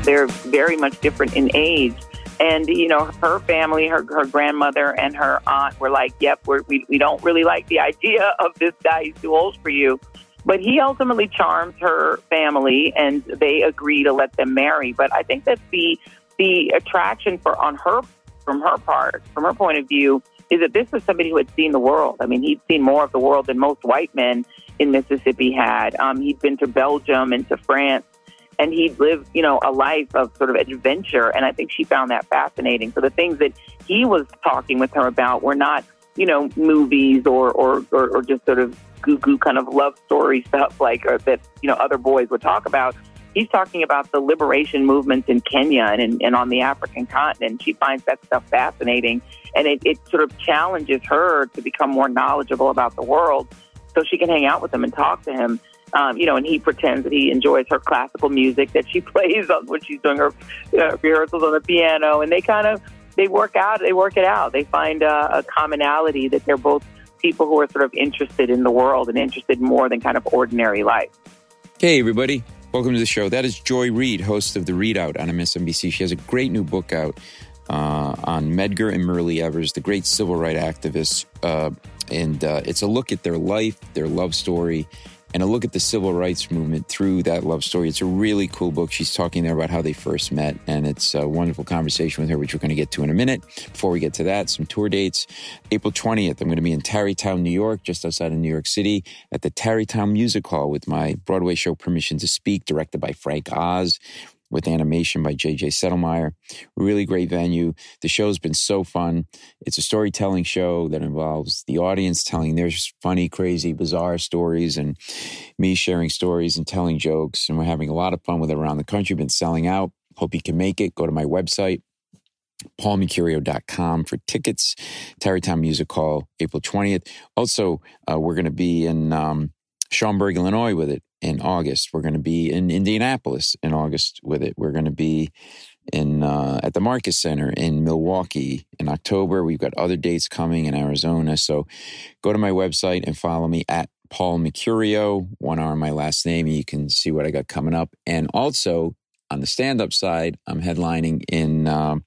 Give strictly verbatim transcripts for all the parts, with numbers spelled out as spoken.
they're very much different in age. And, you know, her family, her her grandmother and her aunt were like, yep, we're, we we don't really like the idea of this guy. He's too old for you. But he ultimately charms her family, and they agree to let them marry. But I think that the the attraction for on her from her part, from her point of view, is that this was somebody who had seen the world. I mean, he'd seen more of the world than most white men in Mississippi had. Um, he'd been to Belgium and to France. And he'd lived, you know, a life of sort of adventure. And I think she found that fascinating. So the things that he was talking with her about were not, you know, movies or or, or, or just sort of goo-goo kind of love story stuff like or that, you know, other boys would talk about. He's talking about the liberation movements in Kenya and, and on the African continent. She finds that stuff fascinating. And it, it sort of challenges her to become more knowledgeable about the world so she can hang out with him and talk to him. Um, you know, and he pretends that he enjoys her classical music that she plays on when she's doing her uh, rehearsals on the piano. And they kind of, they work out, they work it out. They find uh, a commonality that they're both people who are sort of interested in the world and interested more than kind of ordinary life. Hey, everybody. Welcome to the show. That is Joy Reid, host of The Readout on M S N B C. She has a great new book out uh, on Medgar and Myrlie Evers, the great civil rights activists. Uh, and uh, it's a look at their life, their love story, and a look at the civil rights movement through that love story. It's a really cool book. She's talking there about how they first met, and it's a wonderful conversation with her, which we're going to get to in a minute. Before we get to that, some tour dates. April twentieth, I'm going to be in Tarrytown, New York, just outside of New York City, at the Tarrytown Music Hall with my Broadway show Permission to Speak, directed by Frank Oz, with animation by J J Settlemeyer. Really great venue. The show's been so fun. It's a storytelling show that involves the audience telling their funny, crazy, bizarre stories and me sharing stories and telling jokes. And we're having a lot of fun with it around the country. Been selling out. Hope you can make it. Go to my website, paul mercurio dot com for tickets. Tarrytown Music Hall, April twentieth. Also, uh, we're going to be in um, Schaumburg, Illinois with it in August. We're going to be in Indianapolis in August with it. We're going to be in uh, at the Marcus Center in Milwaukee in October. We've got other dates coming in Arizona. So go to my website and follow me at Paul Mercurio, one R on my last name, and you can see what I got coming up. And also on the stand-up side, I'm headlining in um,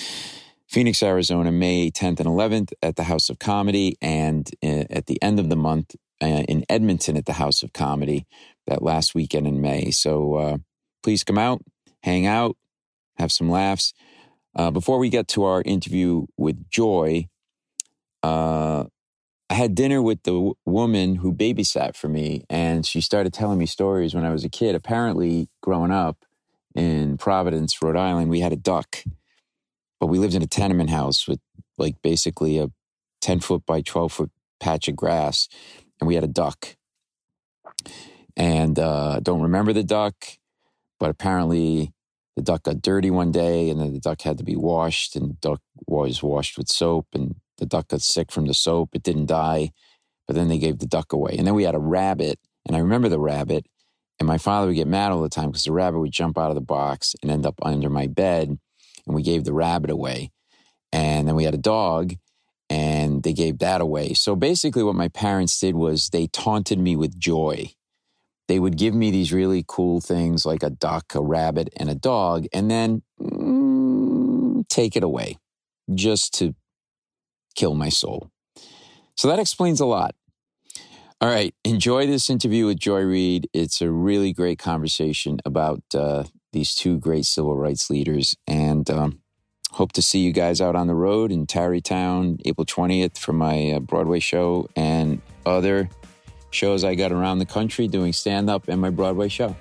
Phoenix, Arizona, May tenth and eleventh at the House of Comedy, and uh, at the end of the month uh, in Edmonton at the House of Comedy, that last weekend in May. So uh, please come out, hang out, have some laughs. Uh, before we get to our interview with Joy, uh, I had dinner with the w- woman who babysat for me, and she started telling me stories when I was a kid. Apparently, growing up in Providence, Rhode Island, we had a duck, but we lived in a tenement house with like basically a ten foot by twelve foot patch of grass, and we had a duck. And uh, I don't remember the duck, but apparently the duck got dirty one day, and then the duck had to be washed, and the duck was washed with soap, and the duck got sick from the soap. It didn't die, but then they gave the duck away. And then we had a rabbit, and I remember the rabbit, and my father would get mad all the time because the rabbit would jump out of the box and end up under my bed, and we gave the rabbit away. And then we had a dog, and they gave that away. So basically what my parents did was they taunted me with joy. They would give me these really cool things like a duck, a rabbit, and a dog, and then mm, take it away just to kill my soul. So that explains a lot. All right, enjoy this interview with Joy Reid. It's a really great conversation about uh, these two great civil rights leaders, and um, hope to see you guys out on the road in Tarrytown, April twentieth for my uh, Broadway show and other shows I got around the country doing stand-up and my Broadway show.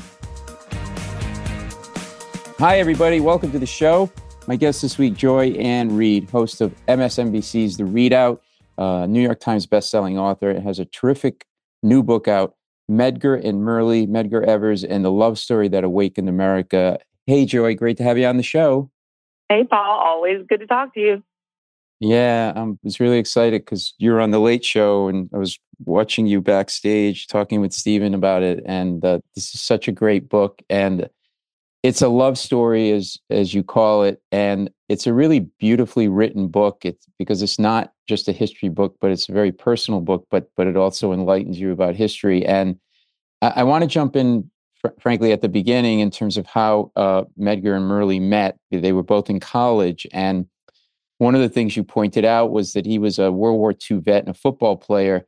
Hi, everybody. Welcome to the show. My guest this week, Joy Ann Reid, host of M S N B C's The Readout, uh, New York Times bestselling author. It has a terrific new book out, Medgar and Myrlie, Medgar Evers, and the Love Story That Awakened America. Hey, Joy, great to have you on the show. Hey, Paul. Always good to talk to you. Yeah, I was really excited because you were on The Late Show, and I was watching you backstage talking with Steven about it. And uh, this is such a great book. And it's a love story, as as you call it. And it's a really beautifully written book. It's because it's not just a history book, but it's a very personal book, but but it also enlightens you about history. And I, I want to jump in fr- frankly, at the beginning in terms of how uh, Medgar and Myrlie met. They were both in college, and one of the things you pointed out was that he was a World War Two vet and a football player,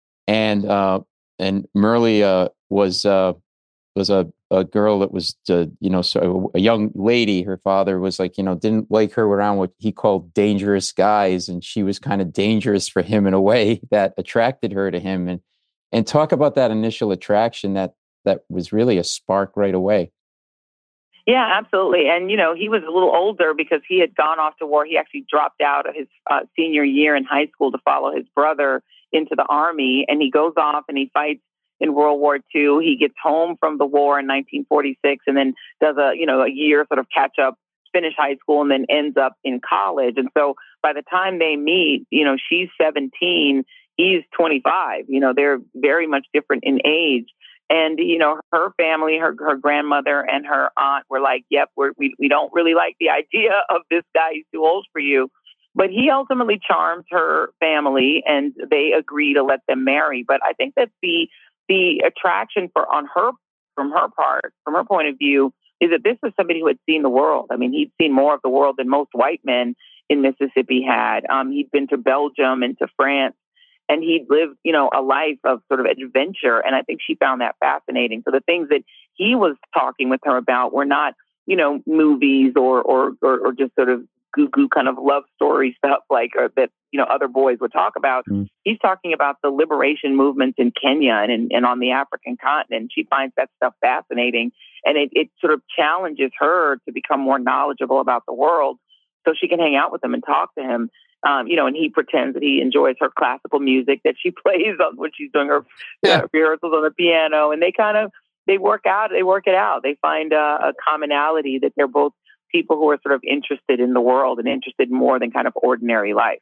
and uh, and Myrlie uh, was uh, was a, a girl that was, uh, you know, so a young lady. Her father was like, you know, didn't like her around what he called dangerous guys, and she was kind of dangerous for him in a way that attracted her to him. And and talk about that initial attraction that that was really a spark right away. Yeah, absolutely. And, you know, he was a little older because he had gone off to war. He actually dropped out of his uh, senior year in high school to follow his brother into the army. And he goes off and he fights in World War Two. He gets home from the war in nineteen forty-six and then does a, you know, a year sort of catch up, finish high school, and then ends up in college. And so by the time they meet, you know, she's seventeen, he's twenty-five. You know, they're very much different in age. And, you know, her family, her her grandmother and her aunt were like, yep, we're, we we don't really like the idea of this guy. He's too old for you. But he ultimately charms her family and they agree to let them marry. But I think that the the attraction for on her from her part, from her point of view, is that this was somebody who had seen the world. I mean, he'd seen more of the world than most white men in Mississippi had. Um, he'd been to Belgium and to France. And he'd lived, you know, a life of sort of adventure. And I think she found that fascinating. So the things that he was talking with her about were not, you know, movies or or or, or just sort of goo-goo kind of love story stuff like or that, you know, other boys would talk about. Mm. He's talking about the liberation movements in Kenya and, in, and on the African continent. She finds that stuff fascinating. And it, it sort of challenges her to become more knowledgeable about the world so she can hang out with him and talk to him. Um, you know, and he pretends that he enjoys her classical music that she plays on when she's doing her yeah. uh, rehearsals on the piano. And they kind of, they work out, they work it out. They find uh, a commonality that they're both people who are sort of interested in the world and interested in more than kind of ordinary life.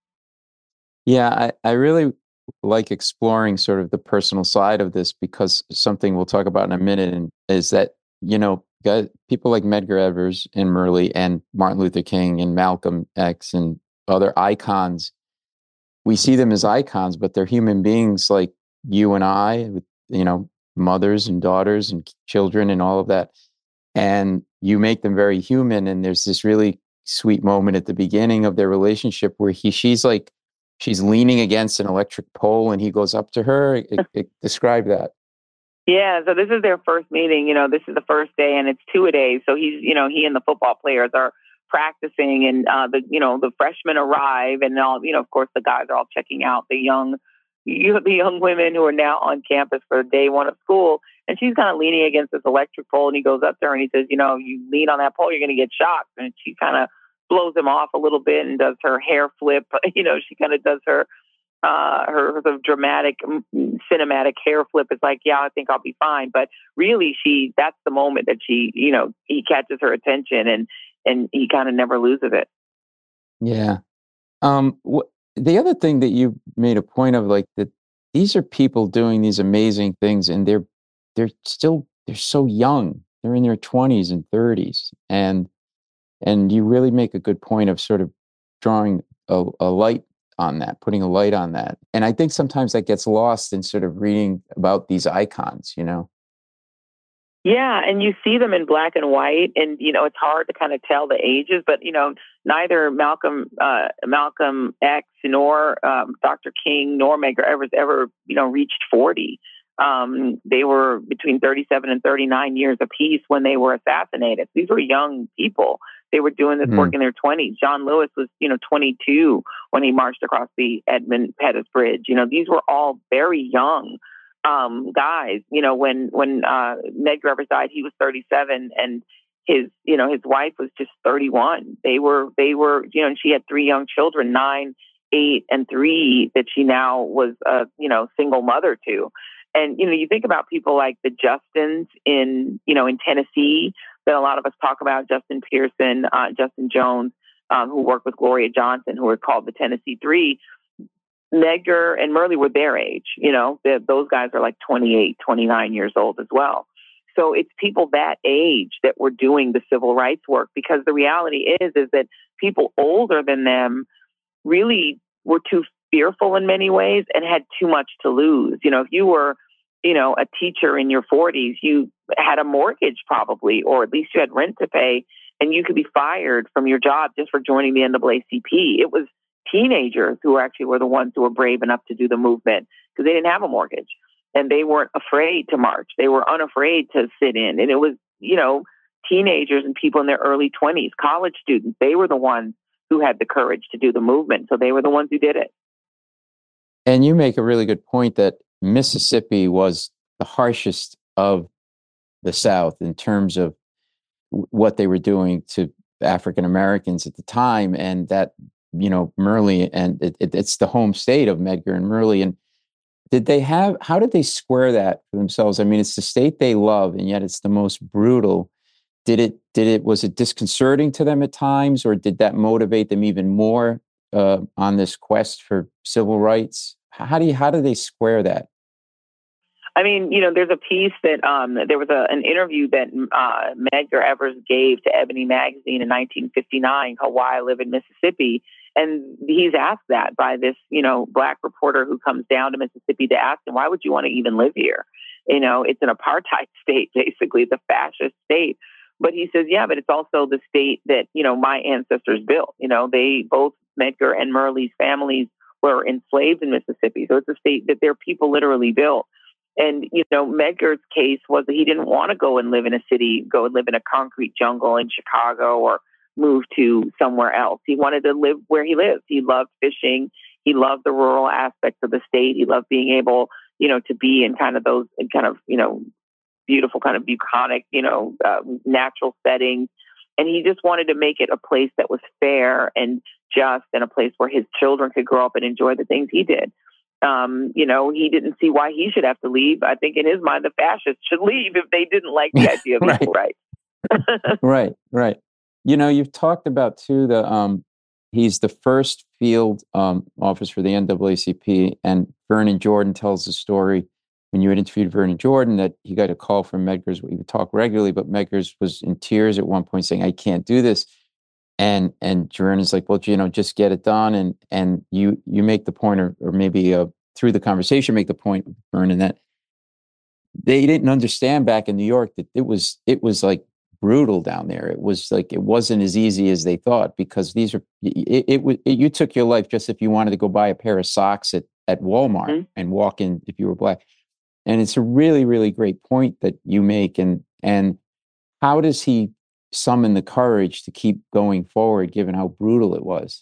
Yeah, I, I really like exploring sort of the personal side of this because something we'll talk about in a minute and is that, you know, guys, people like Medgar Evers and Myrlie and Martin Luther King and Malcolm X and other icons, we see them as icons, but they're human beings like you and I, with, you know, mothers and daughters and children and all of that. And you make them very human. And there's this really sweet moment at the beginning of their relationship where he, she's like, she's leaning against an electric pole and he goes up to her. It, it, describe that. Yeah, so this is their first meeting. You know, this is the first day and it's two a days. So he's, you know, he and the football players are practicing and uh, the, you know, the freshmen arrive and all, you know, of course the guys are all checking out the young, you, the young women who are now on campus for day one of school. And she's kind of leaning against this electric pole and he goes up to her and he says, you know, you lean on that pole, you're going to get shocked. And she kind of blows him off a little bit and does her hair flip. You know, she kind of does her, uh, her sort of dramatic, cinematic hair flip. It's like, yeah, I think I'll be fine. But really she, that's the moment that she, you know, he catches her attention and, and he kind of never loses it. Yeah. Um, wh- the other thing that you made a point of, like, that these are people doing these amazing things and they're, they're still, they're so young. They're in their twenties and thirties. And, and you really make a good point of sort of drawing a, a light on that, putting a light on that. And I think sometimes that gets lost in sort of reading about these icons, you know? Yeah, and you see them in black and white, and you know it's hard to kind of tell the ages. But you know, neither Malcolm uh, Malcolm X nor um, Doctor King nor Medgar Evers ever you know reached forty. Um, they were between thirty-seven and thirty-nine years apiece when they were assassinated. These were young people. They were doing this mm. work in their twenties. John Lewis was you know twenty-two when he marched across the Edmund Pettus Bridge. You know, these were all very young. Um, guys, you know, when, when, uh, Medgar Evers died, he was thirty-seven and his, you know, his wife was just thirty-one. They were, they were, you know, and she had three young children, nine, eight, and three that she now was a, you know, single mother to. And, you know, you think about people like the Justins in, you know, in Tennessee that a lot of us talk about, Justin Pearson, uh, Justin Jones, um, who worked with Gloria Johnson, who were called the Tennessee Three. Medgar and Myrlie were their age, you know, those guys are like twenty-eight, twenty-nine years old as well. So it's people that age that were doing the civil rights work, because the reality is, is that people older than them really were too fearful in many ways and had too much to lose. You know, if you were you know, a teacher in your forties, you had a mortgage probably, or at least you had rent to pay, and you could be fired from your job just for joining the N double A C P. It was teenagers who actually were the ones who were brave enough to do the movement because they didn't have a mortgage and they weren't afraid to march. They were unafraid to sit in. And it was, you know, teenagers and people in their early twenties, college students, they were the ones who had the courage to do the movement. So they were the ones who did it. And you make a really good point that Mississippi was the harshest of the South in terms of what they were doing to African Americans at the time, and that, you know, Murley, and it, it, it's the home state of Medgar and Murley. And did they have, how did they square that for themselves? I mean, it's the state they love, and yet it's the most brutal. Did it, did it, was it disconcerting to them at times, or did that motivate them even more uh, on this quest for civil rights? How do you, how do they square that? I mean, you know, there's a piece that um, there was a, an interview that uh, Medgar Evers gave to Ebony Magazine in nineteen fifty-nine called Why I Live in Mississippi. And he's asked that by this, you know, Black reporter who comes down to Mississippi to ask him, why would you want to even live here? You know, it's an apartheid state, basically. It's a fascist state. But he says, yeah, but it's also the state that, you know, my ancestors built. You know, they both, Medgar and Murley's families were enslaved in Mississippi. So it's a state that their people literally built. And, you know, Medgar's case was that he didn't want to go and live in a city, go and live in a concrete jungle in Chicago or move to somewhere else. He wanted to live where he lived. He loved fishing. He loved the rural aspects of the state. He loved being able, you know, to be in kind of those kind of, you know, beautiful kind of bucolic, you know, uh, natural settings. And he just wanted to make it a place that was fair and just, and a place where his children could grow up and enjoy the things he did. Um, you know, he didn't see why he should have to leave. I think in his mind, the fascists should leave if they didn't like the idea of right. equal rights. right, right. You know, you've talked about too the um, he's the first field um, officer for the N double A C P, and Vernon Jordan tells the story when you had interviewed Vernon Jordan that he got a call from Medgar's. We would talk regularly, but Medgar's was in tears at one point, saying, "I can't do this." And and Vernon's like, well, you know, just get it done. And and you you make the point, or, or maybe uh, through the conversation, make the point, Vernon, that they didn't understand back in New York that it was it was like brutal down there. It was like it wasn't as easy as they thought, because these are it. It, it, it you took your life just if you wanted to go buy a pair of socks at at Walmart mm-hmm. and walk in if you were Black. And it's a really really great point that you make. And and how does he summon the courage to keep going forward, given how brutal it was?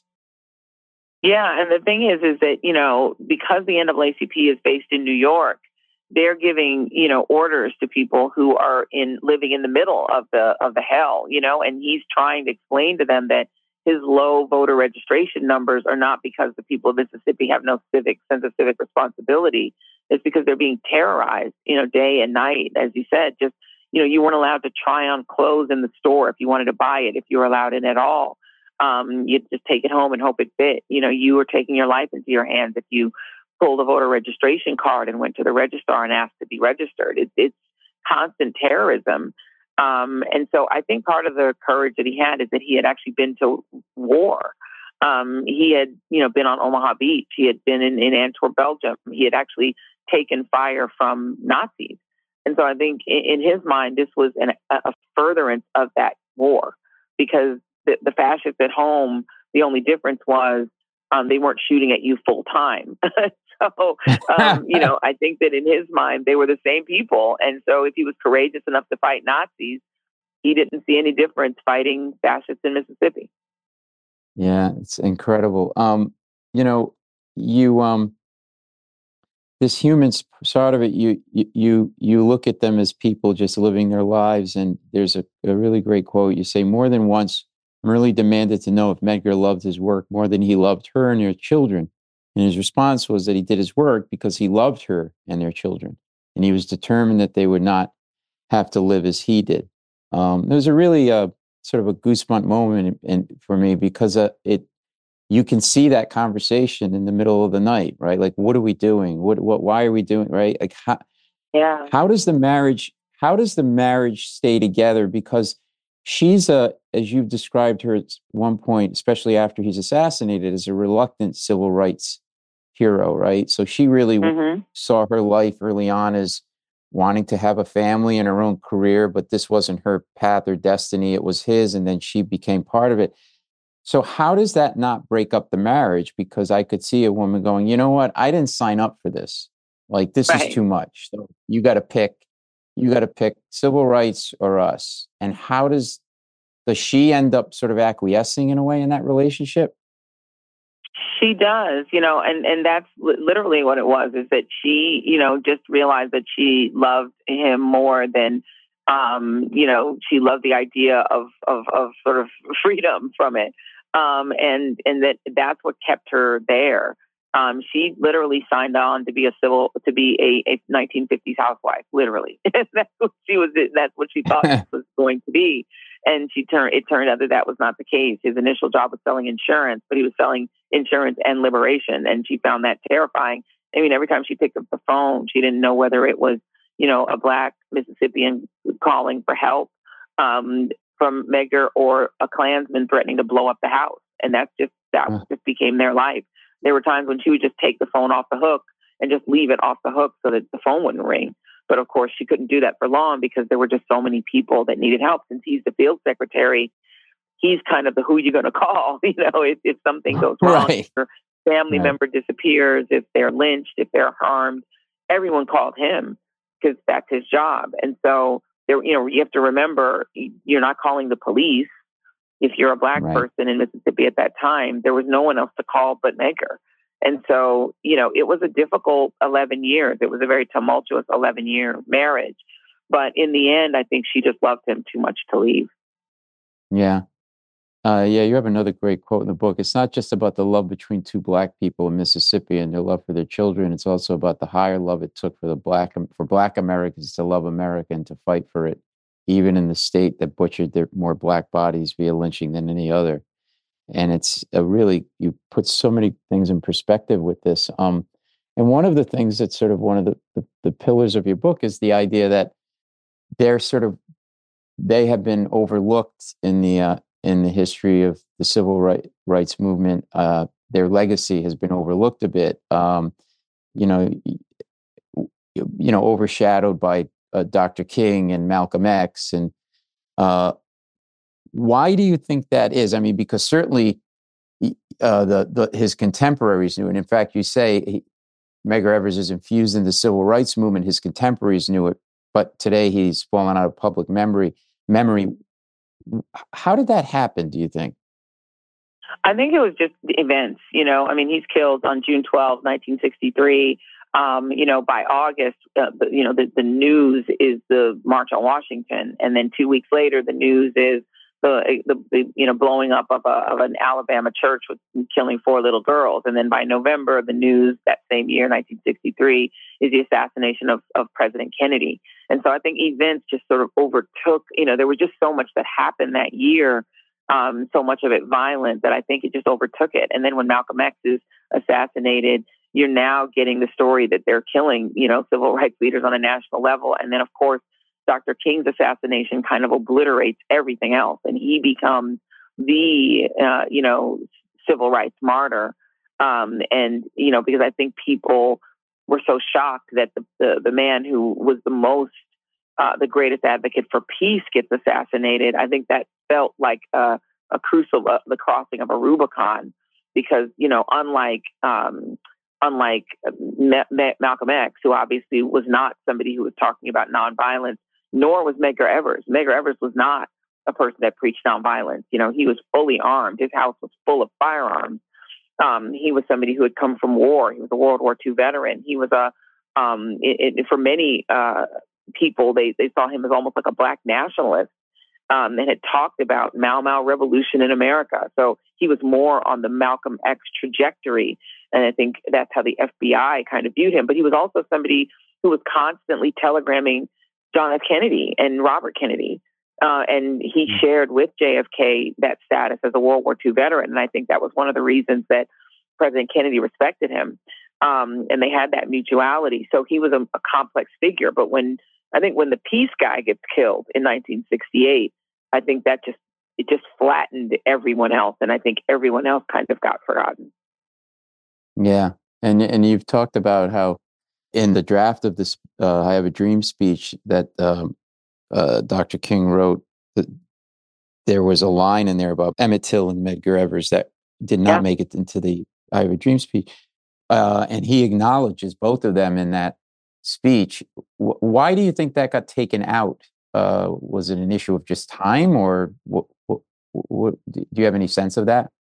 Yeah, and the thing is, is that, you know, because the N double A C P is based in New York, they're giving, you know, orders to people who are in living in the middle of the of the hell, you know, and he's trying to explain to them that his low voter registration numbers are not because the people of Mississippi have no civic sense of civic responsibility. It's because they're being terrorized, you know, day and night, as you said. Just You know, you weren't allowed to try on clothes in the store if you wanted to buy it, if you were allowed in at all. Um, you'd just take it home and hope it fit. You know, you were taking your life into your hands if you pulled a voter registration card and went to the registrar and asked to be registered. It, it's constant terrorism. Um, and so I think part of the courage that he had is that he had actually been to war. Um, he had, you know, been on Omaha Beach. He had been in, in Antwerp, Belgium. He had actually taken fire from Nazis. And so I think in his mind, this was an, a furtherance of that war, because the, the fascists at home, the only difference was um, they weren't shooting at you full time. so, um, you know, I think that in his mind, they were the same people. And so if he was courageous enough to fight Nazis, he didn't see any difference fighting fascists in Mississippi. Yeah, it's incredible. Um, you know, you... Um... this human side of it, you you you look at them as people just living their lives. And there's a, a really great quote. You say, more than once, Murley demanded to know if Medgar loved his work more than he loved her and their children. And his response was that he did his work because he loved her and their children. And he was determined that they would not have to live as he did. Um, it was a really uh, sort of a goosebump moment in, in, for me, because uh, it you can see that conversation in the middle of the night, right? Like, what are we doing? What, what, why are we doing, right? Like, how, yeah. how does the marriage, how does the marriage stay together? Because she's a, as you've described her at one point, especially after he's assassinated, as a reluctant civil rights hero, right? So she really mm-hmm. saw her life early on as wanting to have a family and her own career, but this wasn't her path or destiny. It was his, and then she became part of it. So how does that not break up the marriage? Because I could see a woman going, you know what? I didn't sign up for this. Like, this is Right. too much. So you got to pick, you got to pick civil rights or us. And how does, does she end up sort of acquiescing in a way in that relationship? She does, you know, and, and that's li- literally what it was, is that she, you know, just realized that she loved him more than, um, you know, she loved the idea of, of, of sort of freedom from it. Um, and, and that that's what kept her there. Um, she literally signed on to be a civil, to be a, a nineteen fifties housewife, literally. That's what she was, that's what she thought it was going to be. And she turned, it turned out that that was not the case. His initial job was selling insurance, but he was selling insurance and liberation. And she found that terrifying. I mean, every time she picked up the phone, she didn't know whether it was, you know, a Black Mississippian calling for help um, from Medgar or a Klansman threatening to blow up the house. And that's just, that Uh, just became their life. There were times when she would just take the phone off the hook and just leave it off the hook so that the phone wouldn't ring. But of course, she couldn't do that for long because there were just so many people that needed help. Since he's the field secretary, he's kind of the who you're going to call, you know, if, if something goes wrong, right. if your family Right. member disappears, if they're lynched, if they're harmed, everyone called him because that's his job. And so there, you know, you have to remember, you're not calling the police. If you're a Black Right. person in Mississippi at that time, there was no one else to call but Medgar. And so, you know, it was a difficult eleven years. It was a very tumultuous eleven year marriage. But in the end, I think she just loved him too much to leave. Yeah. Uh, yeah, you have another great quote in the book. It's not just about the love between two Black people in Mississippi and their love for their children. It's also about the higher love it took for the Black for Black Americans to love America and to fight for it, even in the state that butchered their more Black bodies via lynching than any other. And it's a really, you put so many things in perspective with this. Um, and one of the things that's sort of one of the, the the pillars of your book is the idea that they're sort of they have been overlooked in the uh, in the history of the civil right, rights movement. Uh, their legacy has been overlooked a bit. Um, you know, you know, overshadowed by uh, Doctor King and Malcolm X. And uh, why do you think that is? I mean, because certainly uh, the the his contemporaries knew, and in fact, you say he, Medgar Evers is infused in the civil rights movement. His contemporaries knew it, but today he's fallen out of public memory. Memory. How did that happen, do you think? I think it was just the events, you know. I mean, he's killed on June twelfth, nineteen sixty-three. Um, you know, by August, uh, the, you know, the, the news is the March on Washington. And then two weeks later, the news is the, the, the you know, blowing up of, a, of an Alabama church with killing four little girls. And then by November, the news that same year, nineteen sixty-three, is the assassination of, of President Kennedy. And so I think events just sort of overtook, you know, there was just so much that happened that year. Um, so much of it violent that I think it just overtook it. And then when Malcolm X is assassinated, you're now getting the story that they're killing, you know, civil rights leaders on a national level. And then, of course, Doctor King's assassination kind of obliterates everything else. And he becomes the, uh, you know, civil rights martyr. Um, and, you know, because I think people were so shocked that the, the, the man who was the most Uh, the greatest advocate for peace gets assassinated. I think that felt like a, a crucible, uh, the crossing of a Rubicon, because, you know, unlike um, unlike Ma- Ma- Malcolm X, who obviously was not somebody who was talking about nonviolence, nor was Medgar Evers. Medgar Evers was not a person that preached nonviolence. You know, he was fully armed. His house was full of firearms. Um, he was somebody who had come from war. He was a World War Two veteran. He was a, um, it, it, for many uh, people, they, they saw him as almost like a Black nationalist um, and had talked about Mau Mau revolution in America. So he was more on the Malcolm X trajectory. And I think that's how the F B I kind of viewed him. But he was also somebody who was constantly telegramming John F. Kennedy and Robert Kennedy. Uh, and he shared with J F K that status as a World War Two veteran. And I think that was one of the reasons that President Kennedy respected him. Um, and they had that mutuality. So he was a, a complex figure. But when I think when the peace guy gets killed in nineteen sixty-eight, I think that just it just flattened everyone else. And I think everyone else kind of got forgotten. Yeah. And and you've talked about how in the draft of this uh, I Have a Dream speech that um, uh, Doctor King wrote, that there was a line in there about Emmett Till and Medgar Evers that did not yeah. make it into the I Have a Dream speech. Uh, and he acknowledges both of them in that speech. W- why do you think that got taken out? Uh, was it an issue of just time, or what, what, what, do you have any sense of that?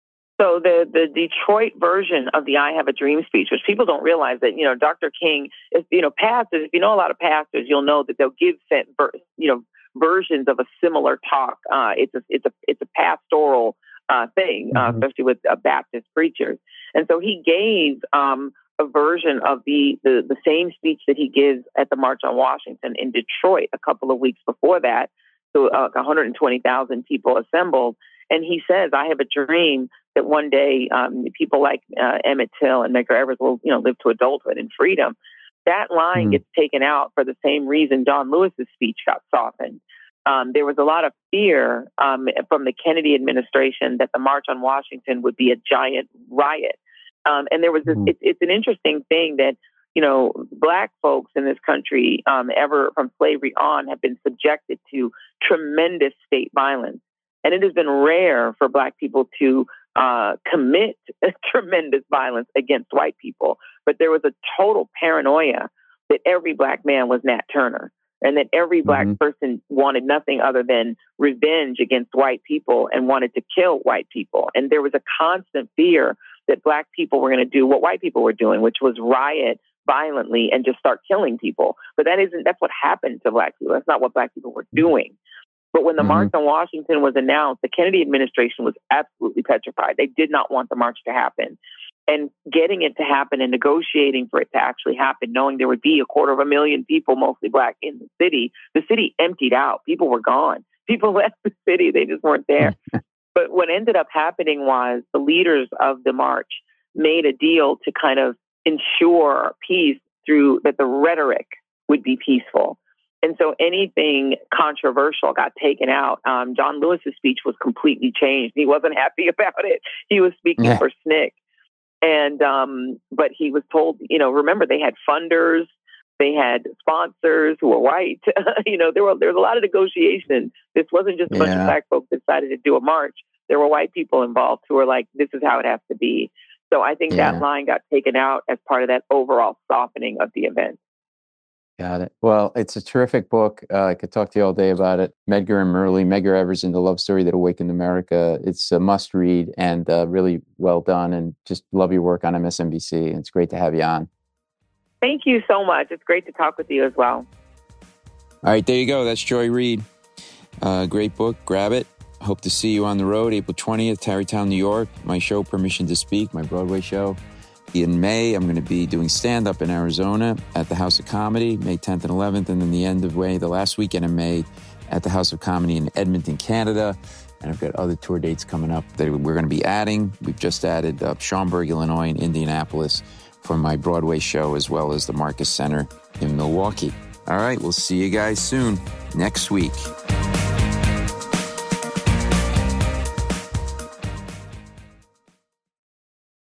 So the, the Detroit version of the I Have a Dream speech, which people don't realize that, you know, Doctor King, if, you know, pastors, if you know a lot of pastors, you'll know that they'll give, you know, versions of a similar talk. Uh, it's a, it's a, it's a pastoral uh, thing, uh, mm-hmm. especially with uh, Baptist preachers. And so he gave um, a version of the, the, the same speech that he gives at the March on Washington in Detroit a couple of weeks before that. So uh, one hundred twenty thousand people assembled. And he says, I have a dream that one day um, people like uh, Emmett Till and Medgar Evers will, you know, live to adulthood and freedom. That line mm. gets taken out for the same reason John Lewis's speech got softened. Um, there was a lot of fear um, from the Kennedy administration that the March on Washington would be a giant riot. Um, and there was this, mm. it, it's an interesting thing that, you know, Black folks in this country, um, ever from slavery on, have been subjected to tremendous state violence. And it has been rare for Black people to uh, commit tremendous violence against white people. But there was a total paranoia that every Black man was Nat Turner, and that every Black mm-hmm. person wanted nothing other than revenge against white people and wanted to kill white people. And there was a constant fear that Black people were going to do what white people were doing, which was riot violently and just start killing people. But that isn't, that's what happened to Black people. That's not what Black people were doing. But when the mm-hmm. March on Washington was announced, the Kennedy administration was absolutely petrified. They did not want the march to happen. And getting it to happen and negotiating for it to actually happen, knowing there would be a quarter of a million people, mostly Black, in the city, the city emptied out. People were gone. People left the city. They just weren't there. But what ended up happening was the leaders of the march made a deal to kind of ensure peace through that the rhetoric would be peaceful. And so anything controversial got taken out. Um, John Lewis's speech was completely changed. He wasn't happy about it. He was speaking yeah. for S N C C. And, um, but he was told, you know, remember, they had funders, they had sponsors who were white. you know, there were, there was a lot of negotiation. This wasn't just a yeah. bunch of Black folks that decided to do a march. There were white people involved who were like, this is how it has to be. So I think yeah. that line got taken out as part of that overall softening of the event. Got it. Well, it's a terrific book. Uh, I could talk to you all day about it. Medgar and Murley, Medgar Evers and the Love Story That Awakened America. It's a must read and uh, really well done. And just love your work on M S N B C. And it's great to have you on. Thank you so much. It's great to talk with you as well. All right, there you go. That's Joy Reid. Uh, great book. Grab it. Hope to see you on the road April twentieth, Tarrytown, New York. My show, Permission to Speak, my Broadway show. In May, I'm going to be doing stand-up in Arizona at the House of Comedy, May tenth and eleventh, and then the end of May, the last weekend in May, at the House of Comedy in Edmonton, Canada. And I've got other tour dates coming up that we're going to be adding. We've just added uh, Schaumburg, Illinois, and Indianapolis for my Broadway show, as well as the Marcus Center in Milwaukee. All right, we'll see you guys soon next week.